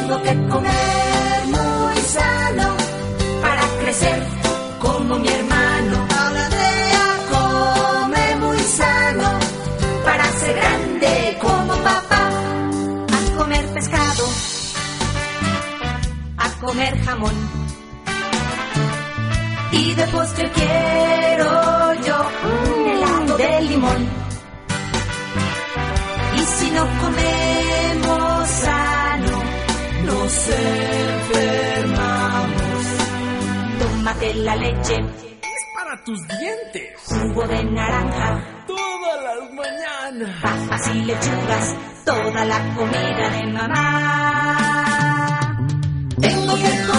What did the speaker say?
Tengo que comer muy sano para crecer como mi hermano. Andrea come muy sano para ser grande como papá. A comer pescado, a comer jamón, y de postre quiero yo un helado de limón. Y si no comemos sano, nos enfermamos. Tómate la leche, es para tus dientes. Jugo de naranja, todas las mañanas. Papas y lechugas, toda la comida de mamá. Tengo que comer